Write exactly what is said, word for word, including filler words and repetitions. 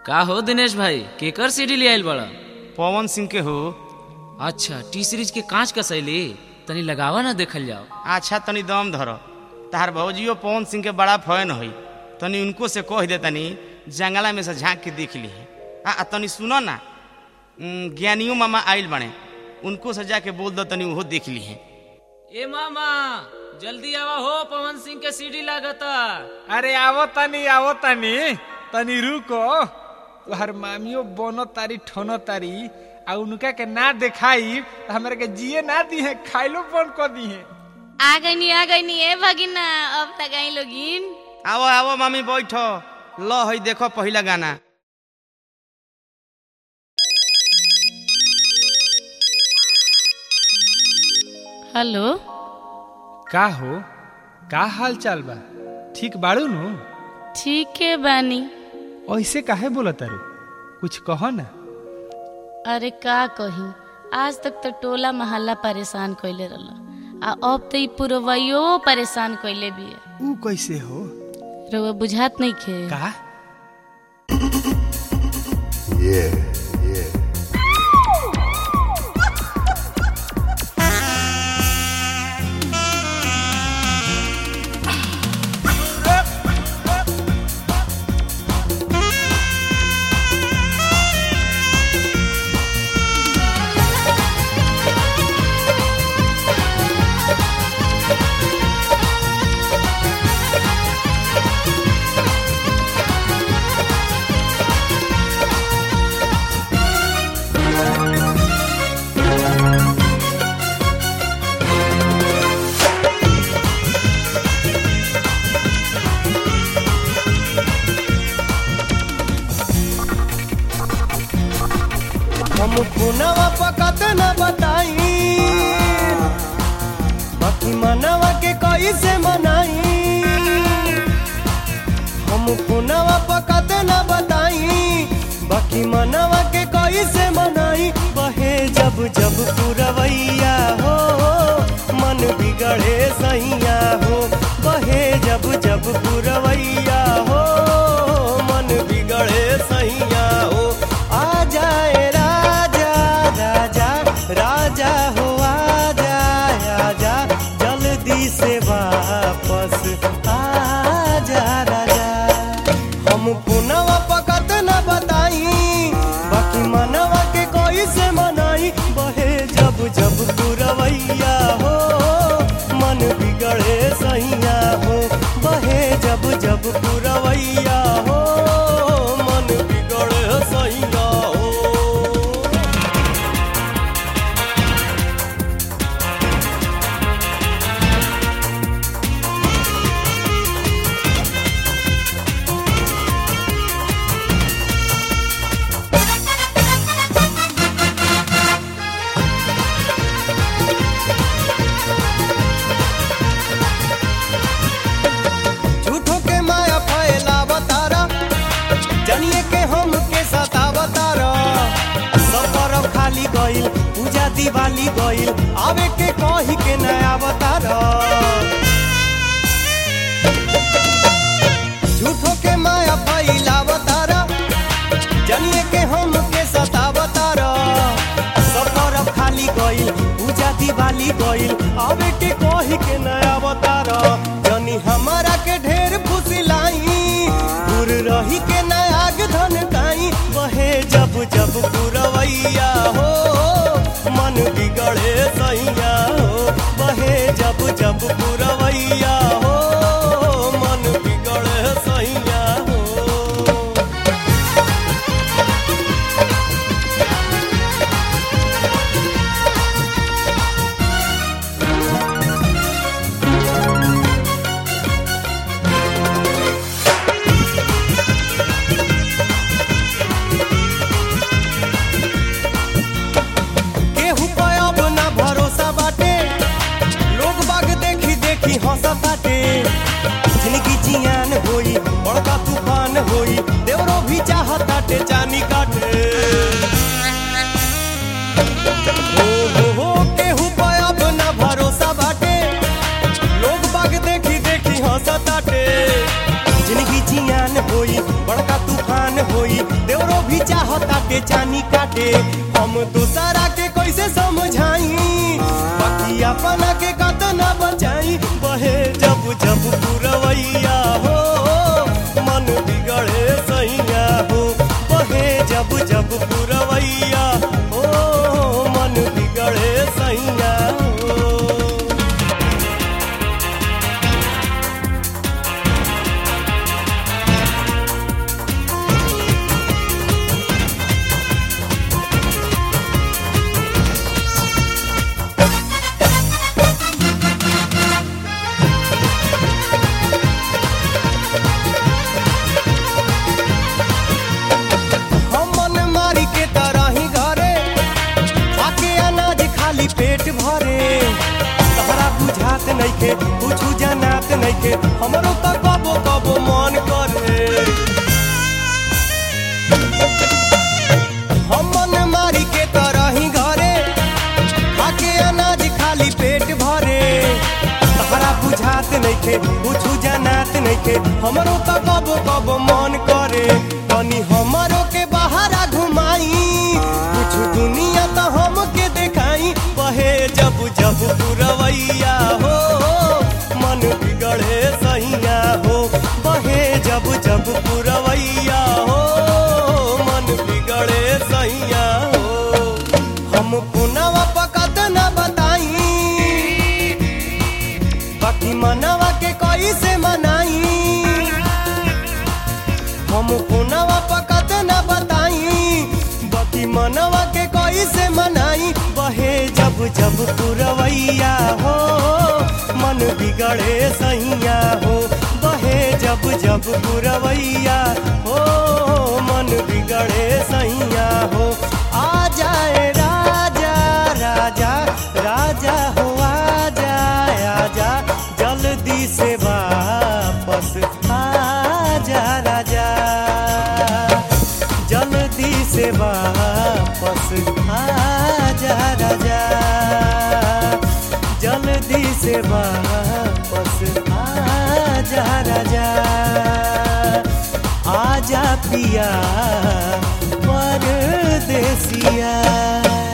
का हो दिनेश भाई, केकर सीडी ले आइल बड़ा? पवन सिंह के हो। अच्छा, टी सीरीज के कांच का शैली तनी लगावा ना, देखल जाओ। अच्छा तनी दम धर, तार भौजियो पवन सिंह के बड़ा फैन होई, तनी उनको से कह दे तनी जंगला में से झांक के देख ली है। आ तनी सुनो ना, ज्ञानियों मामा आइल बने, उनको से जाके बोल दो तनी वो देख ली है। ए मामा जल्दी आवा हो, पवन सिंह के सीडी लागता। अरे आवो तनी आवो तनी तनी रुको, तुहर मामियो बोनो तारी ठोनो तारी आ उनका के ना दिखाई तो हमरा के जिए ना दी है, खाइलो बंद कर दी है। आ गई आ गई ए भगिना, अब तक आई लोगिन। आवो आवो मामी बैठो, लो हई देखो पहला गाना। हेलो, का हो, का हाल चाल बा? ठीक बाड़ू नु? ठीक है बानी। ऐसे काहे बोला तारू, कुछ कहो ना। अरे का कही, आज तक तो टोला मोहल्ला परेशान कइले रहल, आ अब तो ई पुरवैयो परेशान कइले भी है। ऊ कैसे हो? रउआ बुझात नहीं खे का? Yeah, yeah. हम पुनवा पकत न बताई, बाकी मनवा के कैसे मनाई। हम पुनवा पकत न बताई, बाकी मनवा के कैसे मनाई। बहे जब जब पुरवैया हो, मन बिगड़े सैया हो। बहे जब जब पुरवैया हो, मन बिगड़े सैया हो। आ जाए राजा हो, आजा आजा जल्दी से वापस आजा राजा। हम पुनवा पकत न बताई, बाकी मनवा के कोई से मनाई। बहे जब जब पुरवैया हो, मन बिगड़े सैया हो। बहे जब जब पुरवैया हो, मन बिगड़े सैया हो। पूजा दिवाली गइल, आवे के कही के नया अवतार। झूठो के माया फैलावतार, जनिए के हम के सतावतार। सफर खाली गइल, पूजा दिवाली गइल, आवे के कही के नया अवतार। जनी हमारा के ढेर फुसिलाई, दूर रही के नयाग धन काई। बहे जब जब पुरवैया हो, मन बिगड़े सैया हो। बहे जब जब पुरवैया हो, मन बिगड़े सैया हो। जिंदगी जियान होई, बड़का तूफान होई, देवरो भी चाहताटे जानी काटे। हो हो हो केहू पे अब ना भरोसा बाटे, लोग बाग देखी देखी हंसताटे। जिंदगी जियान होई, बड़का तूफान होई, देवरो भी चाहताटे चानी काटे हम दूसरा के कैसे समझाई बाकी अपना के कतना बचाई बहे जब जब पुरवैया हो मन बिगड़े सैया हो बहे जब जब पुरवैया हो मन बिगड़े सैया हो पेट भरे तहरा बुझात नइखे कुछु जनात नइखे हमरो त कबो कबो मन करे हम मन मारी के तरही घरे खाके अनाज खाली पेट भरे तहरा बुझात नइखे कुछु जनात नइखे हमरो त कबो कबो मन करे तनी हमरो के बाहर घुमाई कुछ दुनिया त हमके देखाई बहे जब जब पुरवैया हो मन बिगड़े सैया हो बहे जब जब पुरवैया हो मन बिगड़े सैया हो हम पुनवा पकत न बताई बाकी मनवा के कैसे मनाई हम पुनवा पकत न बताई बाकी मनवा के कैसे मनाई बहे जब जब पुरवैया हो मन बिगड़े सैया हो बहे जब जब पुरवैया हो मन बिगड़े सैया हो आ जाए राजा राजा राजा हो आ जाए आजा जल्दी से वापस आ जा राजा जल्दी से वापस आ जा राजा जल्दी से वापस आ जा राजा आजा पिया परदेसिया।